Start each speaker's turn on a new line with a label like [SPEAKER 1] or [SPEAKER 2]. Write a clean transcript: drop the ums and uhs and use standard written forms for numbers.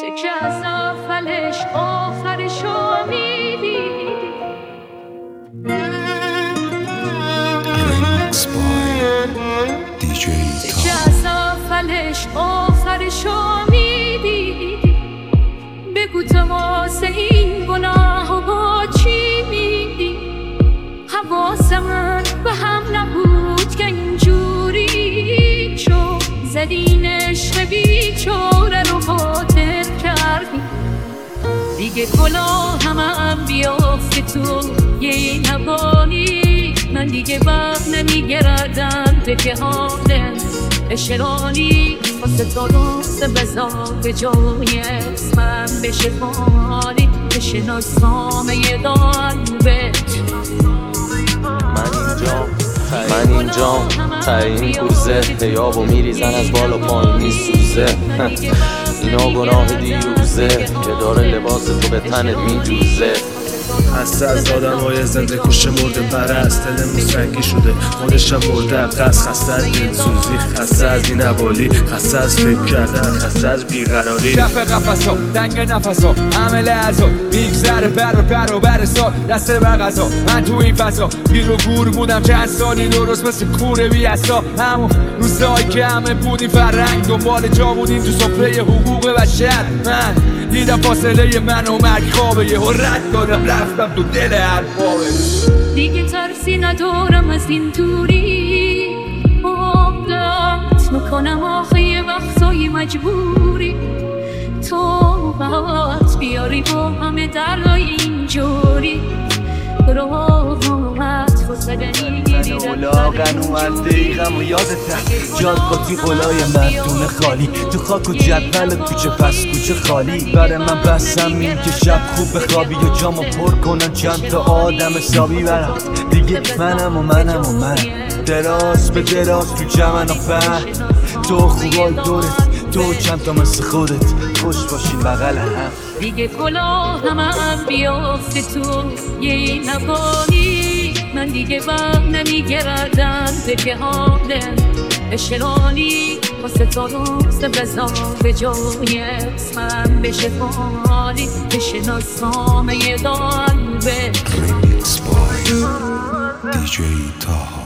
[SPEAKER 1] که از اولش آخرشو میدیدی. که از اولش آخرشو میدیدی. بگو تو واسه این گناه با چی میدی؟ حواس من به هم نبود که اینجوری شو زدین عشق بیچاره رو باطل کردی. دیگه گناه هم بیافته تو یه نبانی. من دیگه وقت نمیگردم که حالم اشرانی واسه تو روز بذار به جای اسمم بشه فانی. بشناسامه دانبه
[SPEAKER 2] من اینجام ته این کوزه هیابو میریزن از بالا پایین میسوزه. اینا گناه دیروزه که داره لباس تو به تنت میجوزه.
[SPEAKER 3] خسته از آدمای زنده کش مرده پرست. دلمون سنگی شده خودشم مرده قصد. خسته از دلسوزی، خسته از این عوالی، خسته از فکر کردن، خسته از بیقراری.
[SPEAKER 4] کف قفصا دنگ نفسا همه لحظا میگذره بر سال دسته بر غذا. من تو این فضا گیر و گور بودم چند سالی درست مثل کوره بی اصلا. همون روزایی که همه بودیم فرنگ دنبال جا بودیم تو سفره حقوق بشر. من دیدم فاصله من و مرگ خوابه یه رد دادم رفتم تو دل هر خوابه.
[SPEAKER 1] دیگه ترسی ندارم از این دوری. عادت میکنم آخه یه وقتایی مجبوری تو باید بیاری با همه درای اینجوری. راحت فسدنی گیری
[SPEAKER 5] اولاغن اومد دقیقم و یادته جاد قاطی قلای مردون خالی تو خاک و جدول کوچه پس کوچه خالی. برای من بسم این که شب خوب بخوابی یا جامو پر کنن چند تا آدم حسابی. برم دیگه منم دراز به دراز تو جمن و فهم تو خوبای دورت تو چند تا مثل خودت خوش باشین بغل هم.
[SPEAKER 1] دیگه گناه هم بیافته تو یه نبانی. من دیگه وقت نمیگردم که حالم اشرانی واسه تو روز بذار به جای اسمم بشه فانی. بشناسامه دانبه
[SPEAKER 6] دیجی تاها.